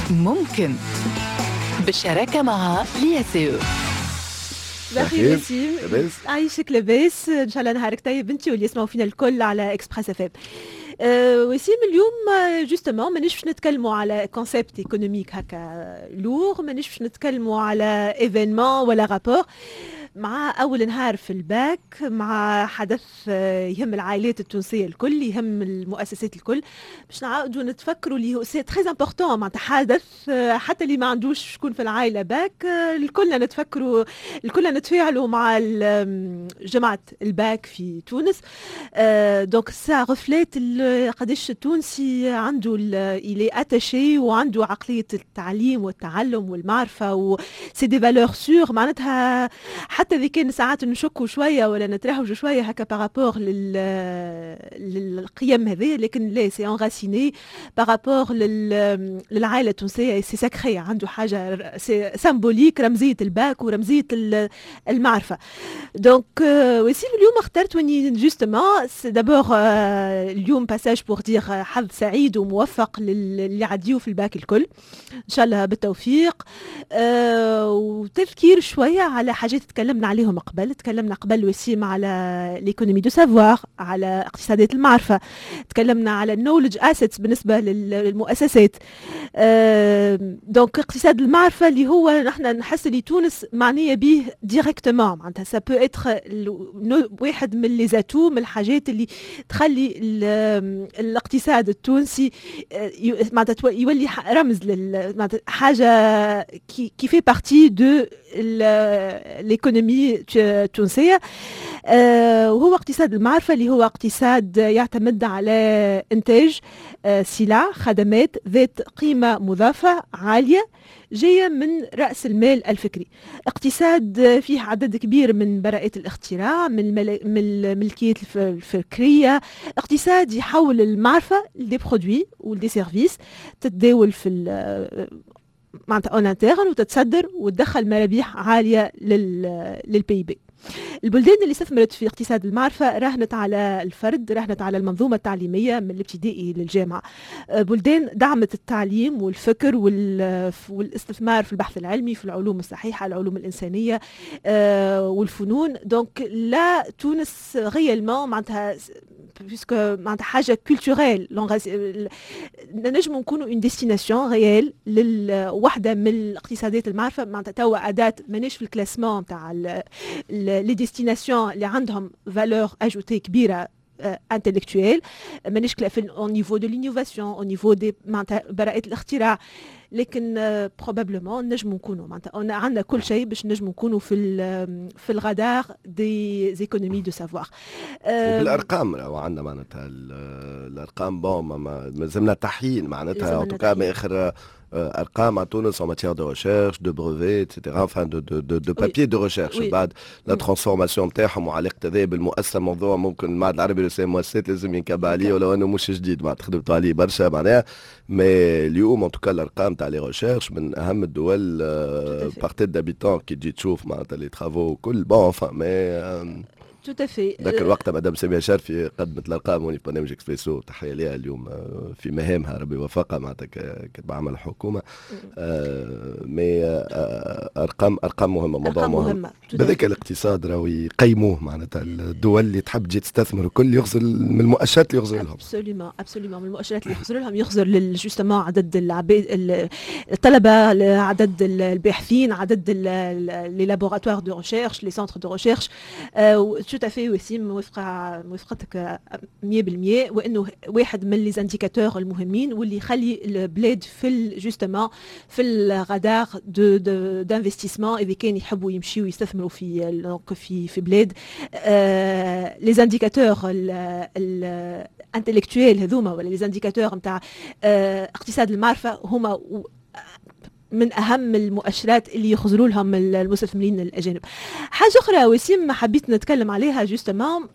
ممكن بالشراكة مع لياسيو. بخير وسيم، عايشك لاباس؟ ان شاء الله نهارك طيب انتي واللي يسمعوا فينا الكل على اكسبريس اف ام. وسيم اليوم جوستومون مانيش باش نتكلموا على كونسيبت ايكونوميك هكا لور، مانيش باش نتكلموا على ايفينمون ولا رابور. مع أول نهار في الباك، مع حدث يهم العائلات التونسية الكل، يهم المؤسسات الكل، باش نعاودوا نتفكروا اللي هو سي تري امبورطون. معناتها حدث حتى اللي ما عندوش شكون في العائلة باك، الكل نتفكروا، الكل نتفاعلوا مع جماعة الباك في تونس. دونك سا رفلات قداش التونسي عنده إلي اتاشي وعنده عقلية التعليم والتعلم والمعرفة، و سي دي فالور سور. معناتها حتى إذا كان ساعات نشكوا شوية ولا نترهجوا شوية هكا بارابور للقيم هذه، لكن لا، سي انغاسيني بارابور للعائلة التونسية، سي ساكري، عنده حاجة سيمبوليك، رمزية الباك ورمزية المعرفة. دونك وسيم اليوم اخترت واني جوستومون دابور اليوم باساج بور دير حظ سعيد وموفق للي عديوا في الباك الكل، ان شاء الله بالتوفيق. وتفكير شوية على حاجات تكلمنا عليهم قبل. تكلمنا قبل وسيم على ليكونومي دو سافوار، على اقتصادات المعرفة، تكلمنا على النولج اسيتس بالنسبة للمؤسسات. دونك اقتصاد المعرفة اللي هو نحن نحس اللي تونس معنية به ديريكتومون، معناتها سا بو اتر واحد من لي زاتو، من الحاجات اللي تخلي الاقتصاد التونسي معناتها يولي رمز حاجة كي في بارتي دو l'économie التونسية. وهو اقتصاد المعرفة اللي هو اقتصاد يعتمد على إنتاج سلع خدمات ذات قيمة مضافة عالية جاية من رأس المال الفكري. اقتصاد فيه عدد كبير من براءات الاختراع، من الملكية الفكرية. اقتصاد يحول المعرفة لدي برودوي ولدي سيرفيس تتداول في معناتها اون انترن وتتصدر وتدخل مرابيح عاليه للبي بي. البلدان اللي استثمرت في اقتصاد المعرفة راهنت على الفرد، راهنت على المنظومة التعليمية من الابتدائي للجامعة. بلدان دعمت التعليم والفكر والاستثمار في البحث العلمي، في العلوم الصحيحة، العلوم الإنسانية والفنون. دونك لا، تونس غيالمون معناتها بيسكو معناتها حاجة كولتوريل، نجم نكونوا اون ديستيناسيون ريال لوحدة من الاقتصادات المعرفة. معناتها توا أداة مانيش في الكلاسمون تاع لي ديستيناسيون اللي عندهم فالور اجوتي كبيره intellectuelle، مانيش au niveau de l'innovation، au niveau des براءات الاختراع، لكن بروبابلمون نجموا نكونوا معناتها عندنا كل شيء باش نجموا نكونوا في الغدار دي ايكونومي دو سافوار. وبالارقام راهو عندنا معناتها الارقام بون ما زلنا تحيين معناتها ان توكا باخر ارقام à Tunis en matière de recherche, de brevets, etc. enfin de papier de recherche. بعد لا ترانسفورماسيون نتاعهم وعلاقه هذا بالمؤسسه، موضوع ممكن المعهد العربي للسياسه مؤسسات لازم ينكب عليه، ولو انه مش جديد معناتها خدمتوا عليه برشا معناها. مي اليوم ان توكا الارقام تاع لي ريشيرش من اهم الدول بارتي دابيتون كي تجي تشوف معناتها لي ترافو كل بون مي tout à fait. ذاك الوقت مدام سامية شرفي قدمت الارقام وني برنامج اكسبريسو، تحيه ليها اليوم في مهامها ربي يوفقها معناتها كتبع الحكومه. مي ارقام مهمه، موضوع مهم. بذاك الاقتصاد راهو يقيموه معناتها الدول اللي تحب تجي تستثمر الكل يخزر من المؤشرات اللي يخزر لهم. ابسوليومون من المؤشرات اللي يخزر لهم، يخزر جوستومون عدد الطلبه، عدد الباحثين، عدد لي لابوراتوار دو ريشيرش، لي سونتر دو ريشيرش. tout à fait وسيم موافقتك 100%، وانه واحد من لي زانديكاتور المهمين واللي يخلي البلاد في جوستومون في الغدار دانفستيسمون اذا كان يحبوا يمشيوا يستثمروا في بلاد. لي زانديكاتور الانتلكتويل هذوما ولا لي زانديكاتور نتاع اقتصاد المعرفة هما من أهم المؤشرات اللي يخزروا لهم المستثمرين الأجانب. حاجة أخرى وسيم حبيت نتكلم عليها جوستومون،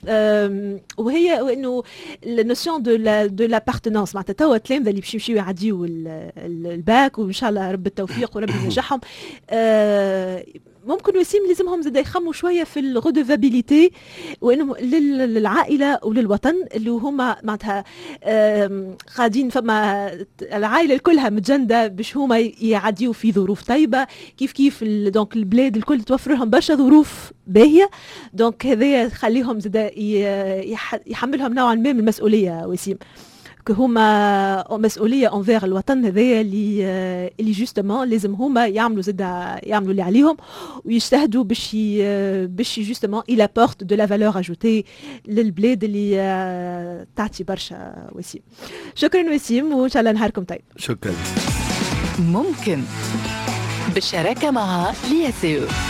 وهي إنه النوسيون دو لابارتنانس. معناتها توا التلامذة اللي باش يمشيو يعديو الباك وإن شاء الله رب التوفيق ورب ينجحهم، ممكن وسيم لازمهم زاد يخموا شويه في الغودوفابيليتي، وانهم للعائله وللوطن اللي هما معناتها قاعدين فما العائله كلها متجنده باش هما يعديوا في ظروف طيبه، كيف دونك البلاد الكل توفر لهم برشا ظروف باهيه. دونك هذا يخليهم زاد يحملهم نوعا ما من المسؤوليه وسيم، هما مسؤوليه انفير الوطن هذايا اللي جوستومون لازم هما يعملوا اللي عليهم ويجتهدوا باش جوستومون الى بورت دو لا فالور اجوتي للبلاد اللي تعطي برشا وسيم. شكرا وسيم، وان شاء الله نهاركم طيب. شكرا. ممكن بالشراكه مع لياسيو.